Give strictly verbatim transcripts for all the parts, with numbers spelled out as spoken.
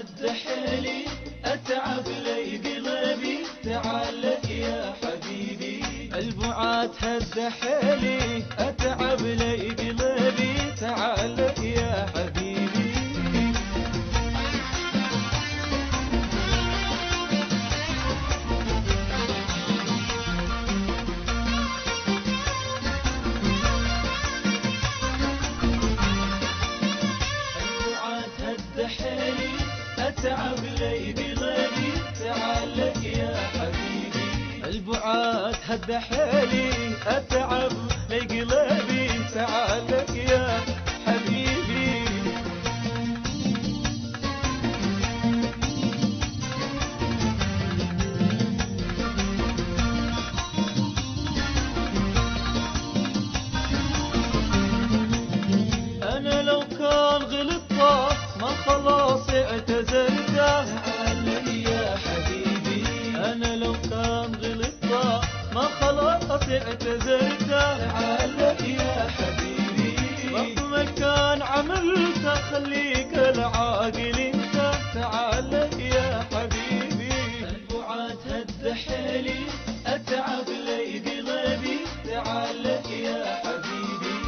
هد حيلي أتعب لي قلبي تعال يا حبيبي. البعاد هد حيلي أتعب لي قلبي تعال يا حبيبي. حيلي أتعب لي قلبي تعال يا حبيبي. البعاد هد حيلي أتعب لي قلبي تعال يا حبيبي. أنا لو كان غلطت ما خلاص اعتذرته تعال يا حبيبي. أنا لو كان غلطت ما خلاص اعتذرته تعال يا حبيبي. مهما كان عملته خليك العاقل انت تعال يا حبيبي. البعاد هد حيلي أتعب لي قلبي تعال يا حبيبي.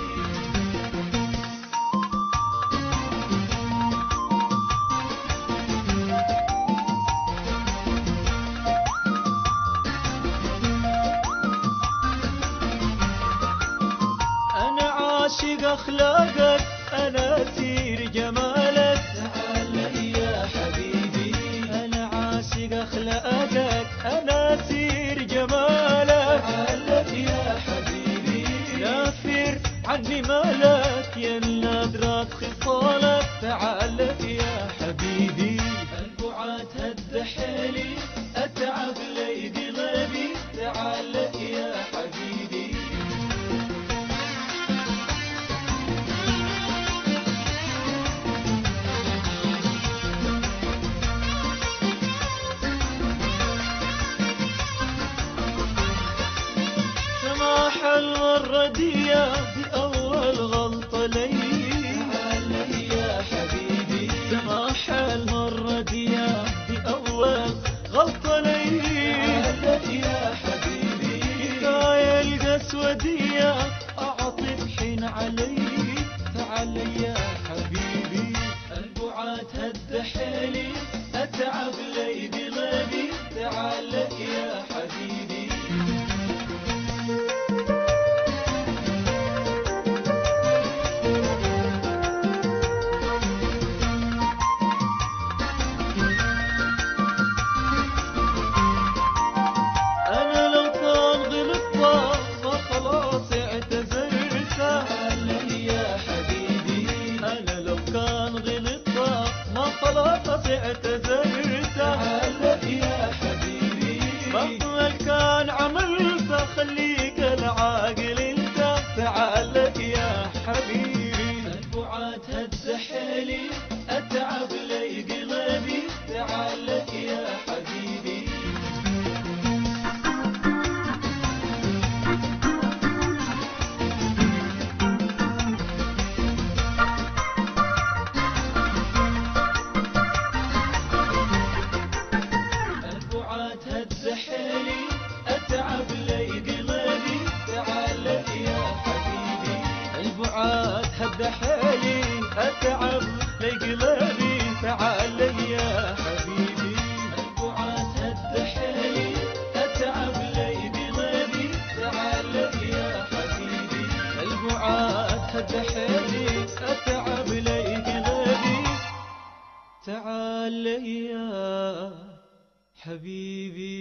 عاشق أخلاقك أنا أسير جمالك تعال يا حبيبي. أنا عاشق أخلاقك أنا أسير جمالك تعال يا حبيبي. نافر عني مالك يا النادرات خصالك تعال يا حبيبي. البعاد هد حيلي أتعب لي قلبي تعال يا حبيبي. سماح المرة دي بأول غلطة لي تعال يا حبيبي. سماح المرة دي بأول غلطة لي تعال يا حبيبي. كفاية القسوة دي أعطف حين علي تعال يا حبيبي. البعاد هد حيلي أتعب لي قلبي تعال يا حبيبي. اعتذرت تعال يا حبيبي. مهما كان عملته خليك العاقل انت تعال يا حبيبي. البعاد هد حيلي أتعب لي قلبي تعال يا حبيبي. هد حيلي أتعب لي قلبي تعال يا حبيبي. البعاد هد حيلي أتعب لي قلبي تعال يا حبيبي. البعاد هد حيلي أتعب لي قلبي تعال يا حبيبي. البعاد هد حيلي أتعب لي قلبي تعال يا حبيبي.